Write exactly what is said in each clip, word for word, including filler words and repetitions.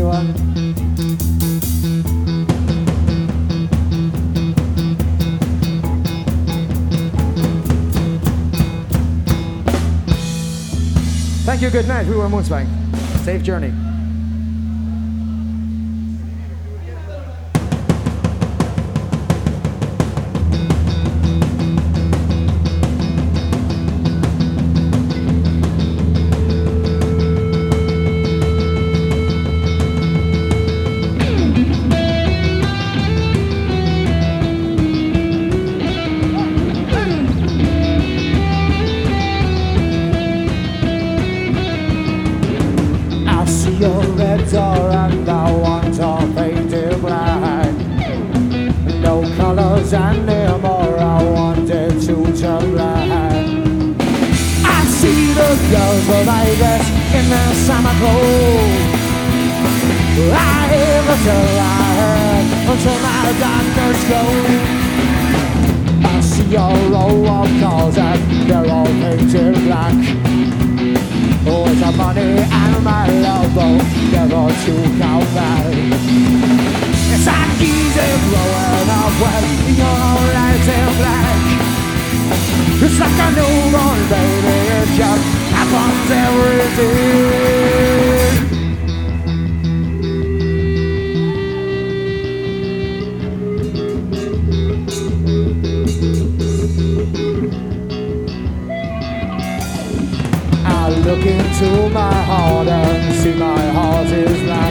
everyone. Thank you, good night. We were Moonswang. Safe journey. Your red door and I want to paint it black. No colors anymore, I want it to turn black. I see the girls of Vegas in their summer clothes. I hear the till I heard until my darkness goes. I see your row of cars and they're all painted black. Oh, it's a money and my love both never to come back. It's like easy blowing up when you're all right in black. It's like a newborn baby, it just happens every day. Look into my heart and see my heart is black.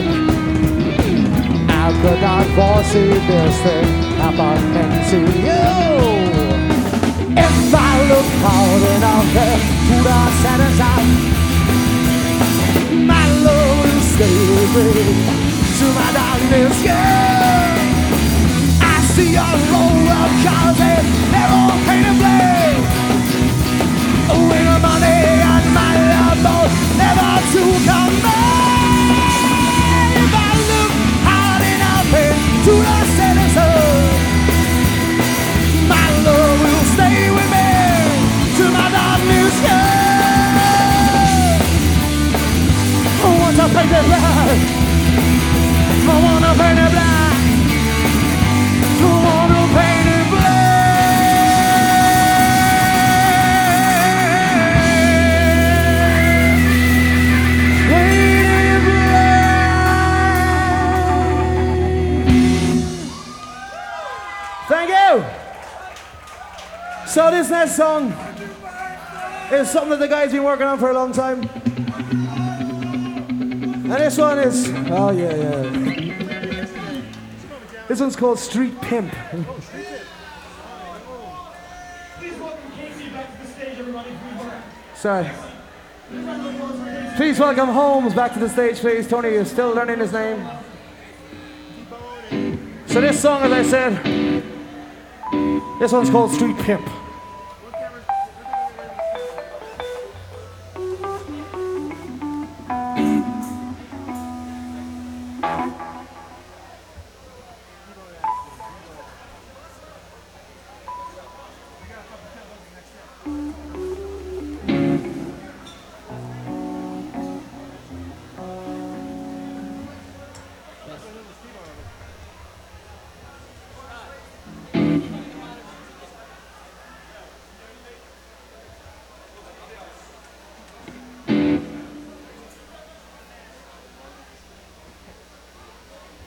I could not foresee this thing happening to you. If I look hard enough to the center side, my love will stay with me to my darkness, yeah. I see a row of cars and they're all painted black. With the money and my love both never to come back. If I look hard enough into the setting sun, my love will stay with me to my darkness, yeah. I want to paint it black. I want to paint it black. I want to paint it black. Thank you. So this next song is something that the guys been working on for a long time. And this one is, oh yeah, yeah. This one's called Street Pimp. Please welcome Casey back to the stage, everybody. Sorry. Please welcome Holmes back to the stage, please. Tony is still learning his name. So this song, as I said, this one's called Street Pimp.